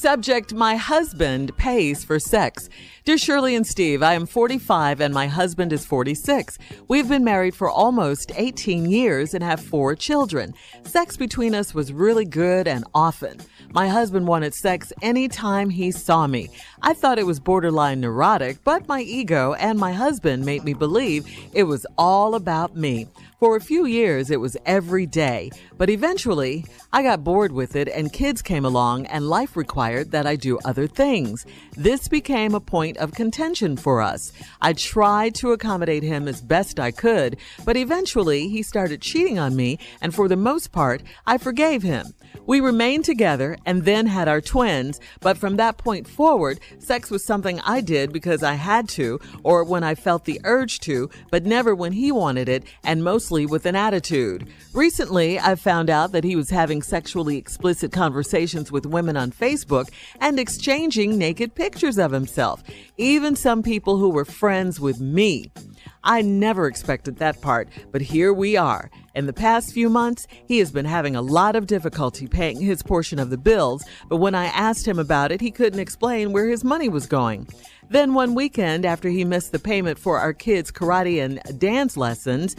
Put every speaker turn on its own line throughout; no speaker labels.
Subject, my husband pays for sex. Dear Shirley and Steve, I am 45 and my husband is 46. We've been married for almost 18 years and have 4 children. Sex between us was really good and often. My husband wanted sex anytime he saw me. I thought it was borderline neurotic, but my ego and my husband made me believe it was all about me. For a few years, it was every day, but eventually I got bored with it and kids came along and life required that I do other things. This became a point of contention for us. I tried to accommodate him as best I could, but eventually he started cheating on me, and for the most part, I forgave him. We remained together and then had our twins, but from that point forward, sex was something I did because I had to or when I felt the urge to, but never when he wanted it, and mostly with an attitude. Recently, I found out that he was having sexually explicit conversations with women on Facebook and exchanging naked pictures of himself, even some people who were friends with me. I never expected that part, but here we are. In the past few months, he has been having a lot of difficulty paying his portion of the bills, but when I asked him about it, he couldn't explain where his money was going. Then one weekend, after he missed the payment for our kids' karate and dance lessons,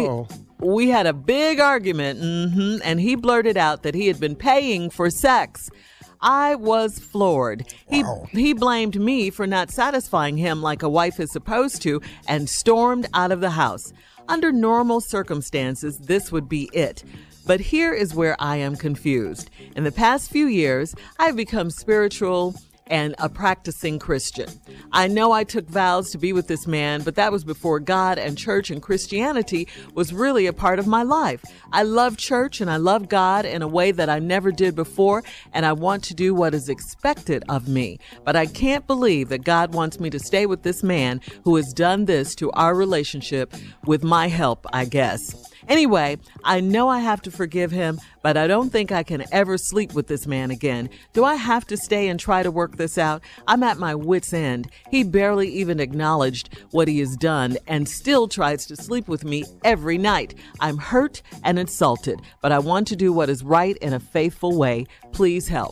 we had a big argument, and he blurted out that he had been paying for sex. I was floored. He blamed me for not satisfying him like a wife is supposed to and stormed out of the house. Under normal circumstances, this would be it. But here is where I am confused. In the past few years, I've become spiritual and a practicing Christian. I know I took vows to be with this man, but that was before God and church and Christianity was really a part of my life. I love church and I love God in a way that I never did before, and I want to do what is expected of me. But I can't believe that God wants me to stay with this man who has done this to our relationship with my help, I guess. Anyway, I know I have to forgive him, but I don't think I can ever sleep with this man again. Do I have to stay and try to work this out? I'm at my wit's end. He barely even acknowledged what he has done and still tries to sleep with me every night. I'm hurt and insulted, but I want to do what is right in a faithful way. Please help.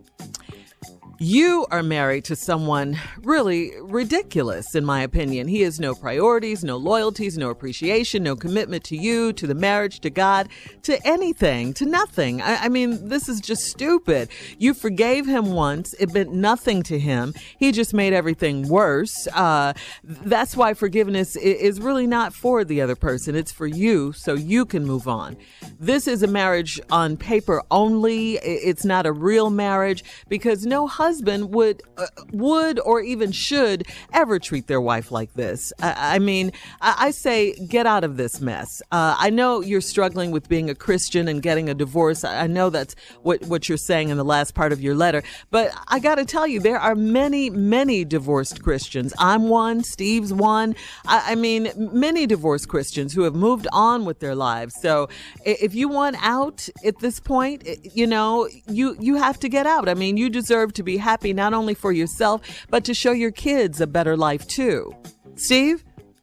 You are married to someone really ridiculous, in my opinion. He has no priorities, no loyalties, no appreciation, no commitment to you, to the marriage, to God, to anything, to nothing. I mean, this is just stupid. You forgave him once. It meant nothing to him. He just made everything worse. That's why forgiveness is really not for the other person. It's for you, so you can move on. This is a marriage on paper only. It's not a real marriage because no husband would or even should ever treat their wife like this. I say get out of this mess. I know you're struggling with being a Christian and getting a divorce. I know that's what you're saying in the last part of your letter. But I got to tell you, there are many, many divorced Christians. I'm one. Steve's one. Many divorced Christians who have moved on with their lives. So if you want out at this point, you have to get out. I mean, you deserve to be happy not only for yourself, but to show your kids a better life too. Steve?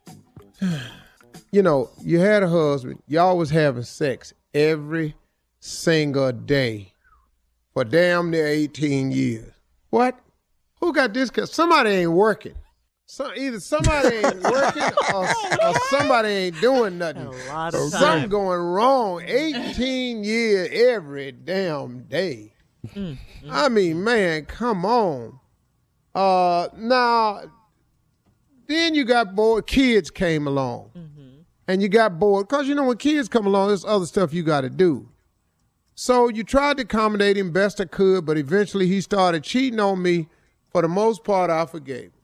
You had a husband. Y'all was having sex every single day for damn near 18 years. What? Who got this? Somebody ain't working. Either somebody ain't working or somebody ain't doing nothing. Something going wrong. 18 years every damn day. I mean, man, come on. Now, then you got bored. Kids came along. And you got bored. Because, when kids come along, there's other stuff you got to do. So you tried to accommodate him best I could, but eventually he started cheating on me. For the most part, I forgave him.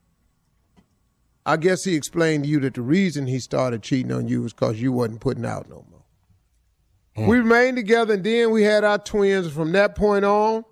I guess he explained to you that the reason he started cheating on you was because you wasn't putting out no more. We remained together, and then we had our twins. From that point on,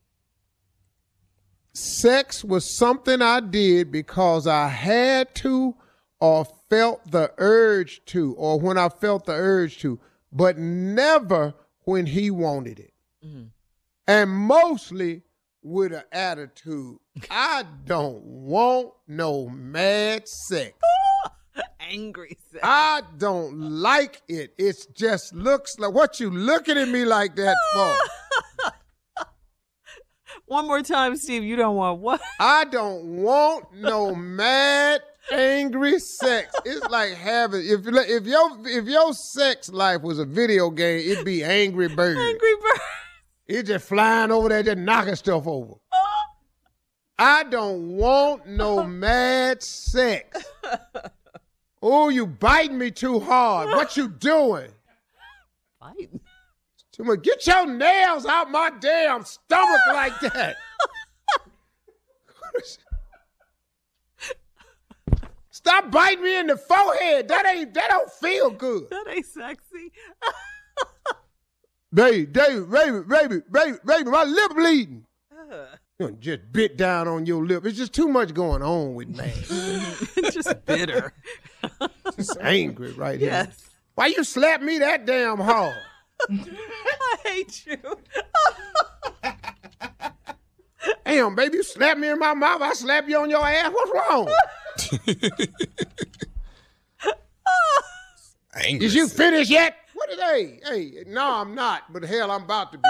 sex was something I did because I had to or felt the urge to, or when I felt the urge to, but never when he wanted it. And mostly with an attitude. I don't want no mad sex.
Angry sex.
I don't like it. It just looks like, what you looking at me like that for?
One more time, Steve. You don't want what?
I don't want no mad, angry sex. It's like having if your sex life was a video game, it'd be Angry Birds.
Angry Birds.
It's just flying over there, just knocking stuff over. I don't want no mad sex. Oh, you biting me too hard. What you doing?
Biting?
Too much. Get your nails out my damn stomach like that. Stop biting me in the forehead. That don't feel good.
That ain't sexy.
Baby, my lip bleeding. You just bit down on your lip. It's just too much going on with me.
Just bitter.
Just angry right here.
Yes.
Why you slap me that damn hard?
I hate you.
Damn, baby, you slap me in my mouth. I slap you on your ass. What's wrong?
Angry.
Did you finish yet? What are they? Hey, no, I'm not. But hell, I'm about to be.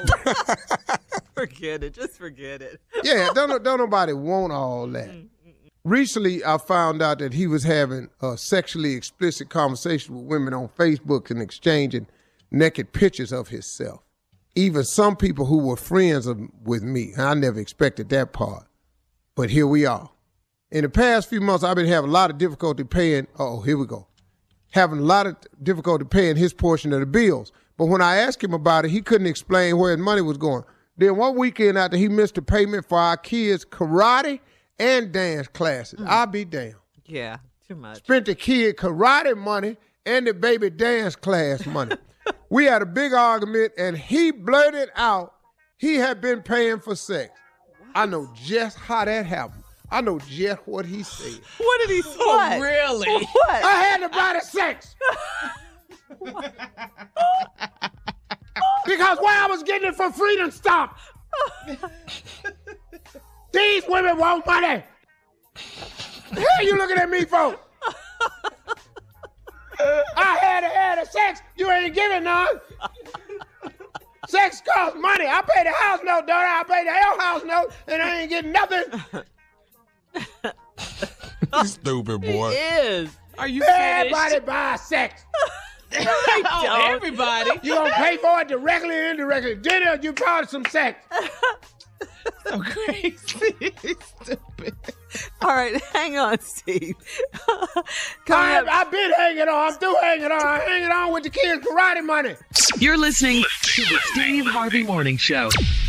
Forget it. Just forget it.
Yeah, don't nobody want all that. Recently, I found out that he was having a sexually explicit conversation with women on Facebook and exchanging naked pictures of himself. Even some people who were friends with me. I never expected that part. But here we are. In the past few months, I've been having a lot of difficulty paying. Oh, here we go. Having a lot of difficulty paying his portion of the bills. But when I asked him about it, he couldn't explain where his money was going. Then one weekend after he missed a payment for our kids' karate and dance classes. I'll be damned.
Yeah, too much.
Spent the kid karate money and the baby dance class money. We had a big argument, and he blurted out he had been paying for sex. What? I know just how that happened. I know just what he said.
What did he say?
Oh, really?
What?
I had to buy the sex. Because where I was getting it for free done stopped. These women want money. The hell you looking at me for? I had to have the sex. You ain't giving none. Sex costs money. I pay the house note, daughter. I pay the hell house note, and I ain't getting nothing.
Stupid boy.
He is.
Are you
Everybody
finished?
buys sex.
Oh, everybody.
You gonna pay for it directly or indirectly. Dinner, you bought some sex.
So crazy. Stupid.
All right, hang on, Steve. Coming up,
I've been hanging on. I'm still hanging on. I'm hanging on with the kids' karate money.
You're listening to the Steve Harvey Morning Show.